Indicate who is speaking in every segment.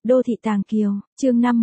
Speaker 1: Đô thị Tàng Kiều, chương 5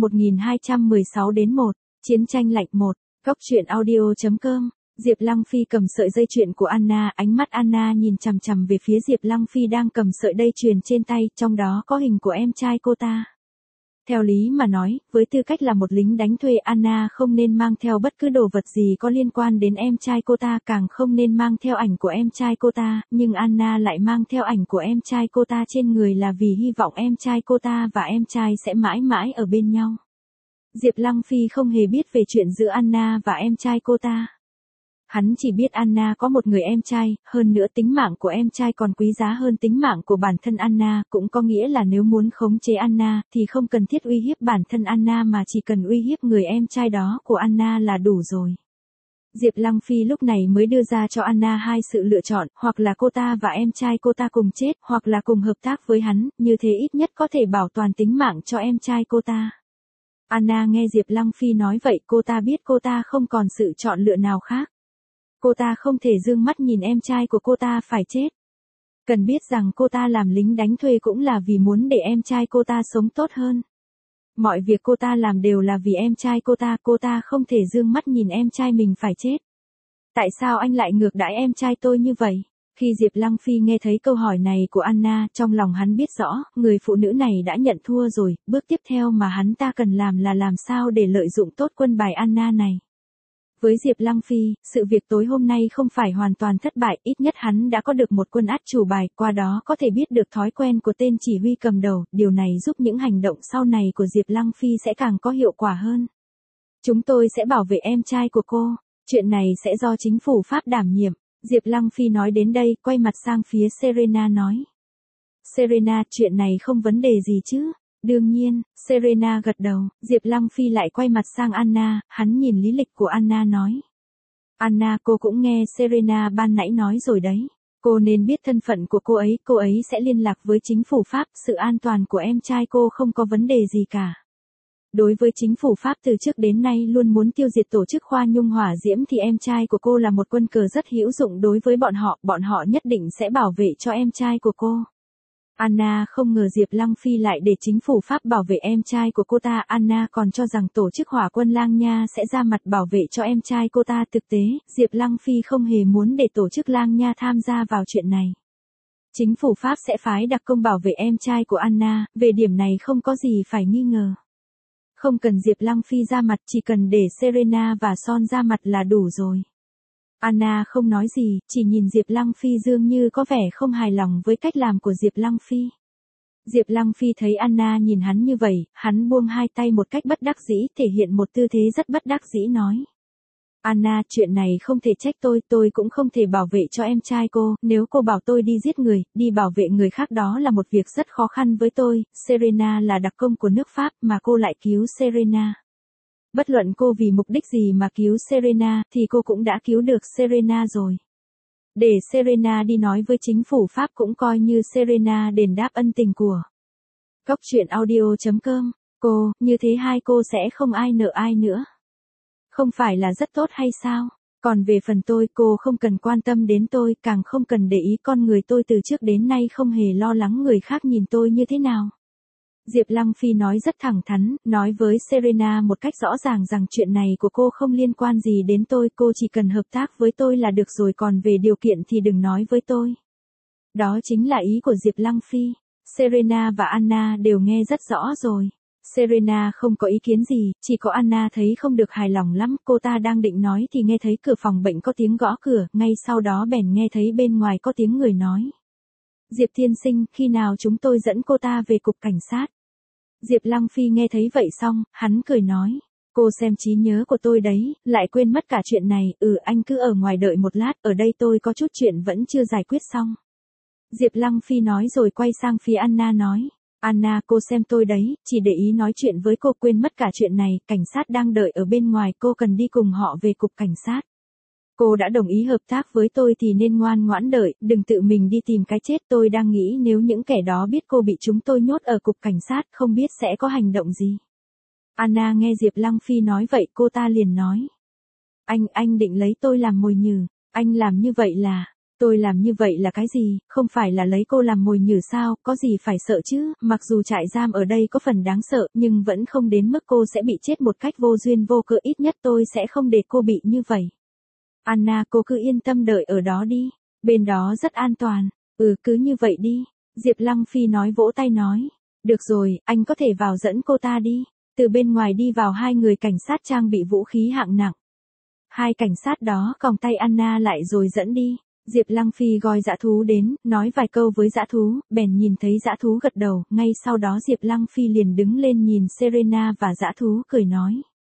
Speaker 1: 1216 đến 1, Chiến tranh lạnh 1, Góc truyện audio.com. Diệp Lăng Phi cầm sợi dây chuyền của Anna, ánh mắt Anna nhìn chằm chằm về phía Diệp Lăng Phi đang cầm sợi dây chuyền trên tay, trong đó có hình của em trai cô ta. Theo lý mà nói, với tư cách là một lính đánh thuê, Anna không nên mang theo bất cứ đồ vật gì có liên quan đến em trai cô ta, càng không nên mang theo ảnh của em trai cô ta, nhưng Anna lại mang theo ảnh của em trai cô ta trên người là vì hy vọng em trai cô ta và em trai sẽ mãi mãi ở bên nhau. Diệp Lăng Phi không hề biết về chuyện giữa Anna và em trai cô ta. Hắn chỉ biết Anna có một người em trai, hơn nữa tính mạng của em trai còn quý giá hơn tính mạng của bản thân Anna, cũng có nghĩa là nếu muốn khống chế Anna thì không cần thiết uy hiếp bản thân Anna mà chỉ cần uy hiếp người em trai đó của Anna là đủ rồi. Diệp Lăng Phi lúc này mới đưa ra cho Anna hai sự lựa chọn, hoặc là cô ta và em trai cô ta cùng chết, hoặc là cùng hợp tác với hắn, như thế ít nhất có thể bảo toàn tính mạng cho em trai cô ta. Anna nghe Diệp Lăng Phi nói vậy, cô ta biết cô ta không còn sự chọn lựa nào khác. Cô ta không thể dương mắt nhìn em trai của cô ta phải chết. Cần biết rằng cô ta làm lính đánh thuê cũng là vì muốn để em trai cô ta sống tốt hơn. Mọi việc cô ta làm đều là vì em trai cô ta không thể dương mắt nhìn em trai mình phải chết. Tại sao anh lại ngược đãi em trai tôi như vậy? Khi Diệp Lăng Phi nghe thấy câu hỏi này của Anna, trong lòng hắn biết rõ, người phụ nữ này đã nhận thua rồi, bước tiếp theo mà hắn ta cần làm là làm sao để lợi dụng tốt quân bài Anna này. Với Diệp Lăng Phi, sự việc tối hôm nay không phải hoàn toàn thất bại, ít nhất hắn đã có được một quân át chủ bài, qua đó có thể biết được thói quen của tên chỉ huy cầm đầu, điều này giúp những hành động sau này của Diệp Lăng Phi sẽ càng có hiệu quả hơn. Chúng tôi sẽ bảo vệ em trai của cô, chuyện này sẽ do chính phủ Pháp đảm nhiệm. Diệp Lăng Phi nói đến đây, quay mặt sang phía Serena nói. Serena, chuyện này không vấn đề gì chứ? Đương nhiên, Serena gật đầu, Diệp Lăng Phi lại quay mặt sang Anna, hắn nhìn lý lịch của Anna nói. Anna, cô cũng nghe Serena ban nãy nói rồi đấy. Cô nên biết thân phận của cô ấy sẽ liên lạc với chính phủ Pháp, sự an toàn của em trai cô không có vấn đề gì cả. Đối với chính phủ Pháp từ trước đến nay luôn muốn tiêu diệt tổ chức Khoa Nhung Hỏa Diễm thì em trai của cô là một quân cờ rất hữu dụng đối với bọn họ nhất định sẽ bảo vệ cho em trai của cô. Anna không ngờ Diệp Lăng Phi lại để chính phủ Pháp bảo vệ em trai của cô ta, Anna còn cho rằng tổ chức Hỏa quân Lang Nha sẽ ra mặt bảo vệ cho em trai cô ta, thực tế, Diệp Lăng Phi không hề muốn để tổ chức Lang Nha tham gia vào chuyện này. Chính phủ Pháp sẽ phái đặc công bảo vệ em trai của Anna, về điểm này không có gì phải nghi ngờ. Không cần Diệp Lăng Phi ra mặt, chỉ cần để Serena và Son ra mặt là đủ rồi. Anna không nói gì, chỉ nhìn Diệp Lăng Phi dường như có vẻ không hài lòng với cách làm của Diệp Lăng Phi. Diệp Lăng Phi thấy Anna nhìn hắn như vậy, hắn buông hai tay một cách bất đắc dĩ, thể hiện một tư thế rất bất đắc dĩ nói. Anna, chuyện này không thể trách tôi cũng không thể bảo vệ cho em trai cô, nếu cô bảo tôi đi giết người, đi bảo vệ người khác đó là một việc rất khó khăn với tôi, Serena là đặc công của nước Pháp mà cô lại cứu Serena. Bất luận cô vì mục đích gì mà cứu Serena, thì cô cũng đã cứu được Serena rồi. Để Serena đi nói với chính phủ Pháp cũng coi như Serena đền đáp ân tình của. Góc truyện audio.com, cô, như thế hai cô sẽ không ai nợ ai nữa. Không phải là rất tốt hay sao? Còn về phần tôi, cô không cần quan tâm đến tôi, càng không cần để ý con người tôi từ trước đến nay không hề lo lắng người khác nhìn tôi như thế nào. Diệp Lăng Phi nói rất thẳng thắn, nói với Serena một cách rõ ràng rằng chuyện này của cô không liên quan gì đến tôi, cô chỉ cần hợp tác với tôi là được rồi, còn về điều kiện thì đừng nói với tôi. Đó chính là ý của Diệp Lăng Phi. Serena và Anna đều nghe rất rõ rồi. Serena không có ý kiến gì, chỉ có Anna thấy không được hài lòng lắm, cô ta đang định nói thì nghe thấy cửa phòng bệnh có tiếng gõ cửa, ngay sau đó bèn nghe thấy bên ngoài có tiếng người nói. Diệp tiên sinh, khi nào chúng tôi dẫn cô ta về cục cảnh sát? Diệp Lăng Phi nghe thấy vậy xong, hắn cười nói. Cô xem trí nhớ của tôi đấy, lại quên mất cả chuyện này, anh cứ ở ngoài đợi một lát, ở đây tôi có chút chuyện vẫn chưa giải quyết xong. Diệp Lăng Phi nói rồi quay sang phía Anna nói. Anna, cô xem tôi đấy, chỉ để ý nói chuyện với cô, quên mất cả chuyện này, cảnh sát đang đợi ở bên ngoài, cô cần đi cùng họ về cục cảnh sát. Cô đã đồng ý hợp tác với tôi thì nên ngoan ngoãn đợi, đừng tự mình đi tìm cái chết, tôi đang nghĩ nếu những kẻ đó biết cô bị chúng tôi nhốt ở cục cảnh sát, không biết sẽ có hành động gì. Anna nghe Diệp Lăng Phi nói vậy, cô ta liền nói. Anh định lấy tôi làm mồi nhử, anh làm như vậy là, Tôi làm như vậy là cái gì, không phải là lấy cô làm mồi nhử sao, có gì phải sợ chứ, mặc dù trại giam ở đây có phần đáng sợ, nhưng vẫn không đến mức cô sẽ bị chết một cách vô duyên vô cớ, ít nhất tôi sẽ không để cô bị như vậy. Anna, cô cứ yên tâm đợi ở đó đi, bên đó rất an toàn, cứ như vậy đi, Diệp Lăng Phi nói, vỗ tay nói. Được rồi, anh có thể vào dẫn cô ta đi. Từ bên ngoài đi vào hai người cảnh sát trang bị vũ khí hạng nặng. Hai cảnh sát đó còng tay Anna lại rồi dẫn đi. Diệp Lăng Phi gọi dã thú đến, nói vài câu với dã thú, bèn nhìn thấy dã thú gật đầu, ngay sau đó Diệp Lăng Phi liền đứng lên nhìn Serena và dã thú cười nói.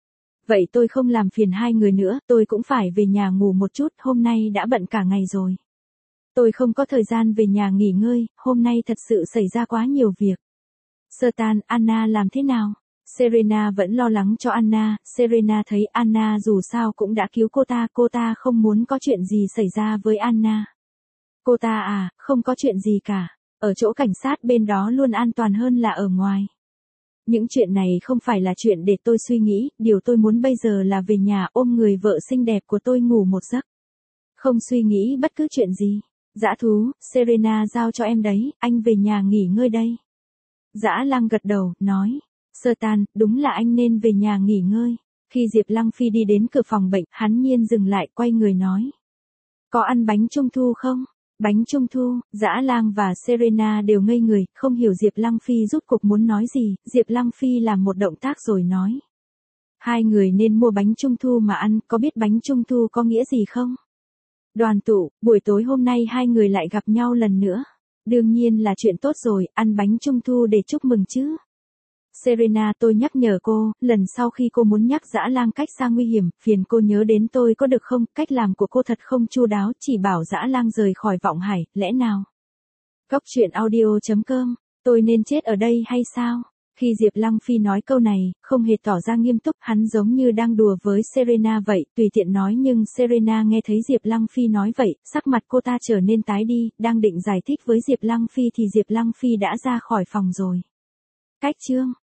Speaker 1: Vậy tôi không làm phiền hai người nữa, tôi cũng phải về nhà ngủ một chút, hôm nay đã bận cả ngày rồi. Tôi không có thời gian về nhà nghỉ ngơi, hôm nay thật sự xảy ra quá nhiều việc. Stan, Anna làm thế nào? Serena vẫn lo lắng cho Anna, Serena thấy Anna dù sao cũng đã cứu cô ta không muốn có chuyện gì xảy ra với Anna. Cô ta không có chuyện gì cả, ở chỗ cảnh sát bên đó luôn an toàn hơn là ở ngoài. Những chuyện này không phải là chuyện để tôi suy nghĩ, điều tôi muốn bây giờ là về nhà ôm người vợ xinh đẹp của tôi ngủ một giấc. Không suy nghĩ bất cứ chuyện gì. Dã thú, Serena giao cho em đấy, anh về nhà nghỉ ngơi đây. Dã Lang gật đầu, nói. Stan, đúng là anh nên về nhà nghỉ ngơi. Khi Diệp Lăng Phi đi đến cửa phòng bệnh, hắn nhiên dừng lại, quay người nói. Có ăn bánh trung thu không? Bánh trung thu, Dã Lang và Serena đều ngây người, không hiểu Diệp Lăng Phi rốt cuộc muốn nói gì. Diệp Lăng Phi làm một động tác rồi nói. Hai người nên mua bánh trung thu mà ăn, có biết bánh trung thu có nghĩa gì không? Đoàn tụ, buổi tối hôm nay hai người lại gặp nhau lần nữa. Đương nhiên là chuyện tốt rồi, ăn bánh trung thu để chúc mừng chứ. Serena, tôi nhắc nhở cô, lần sau khi cô muốn nhắc Dã Lang cách xa nguy hiểm, phiền cô nhớ đến tôi có được không? Cách làm của cô thật không chu đáo, chỉ bảo Dã Lang rời khỏi Vọng Hải, lẽ nào? Góc truyện audio.com, tôi nên chết ở đây hay sao? Khi Diệp Lăng Phi nói câu này, không hề tỏ ra nghiêm túc, hắn giống như đang đùa với Serena vậy, tùy tiện nói, nhưng Serena nghe thấy Diệp Lăng Phi nói vậy, sắc mặt cô ta trở nên tái đi, đang định giải thích với Diệp Lăng Phi thì Diệp Lăng Phi đã ra khỏi phòng rồi. Cách chương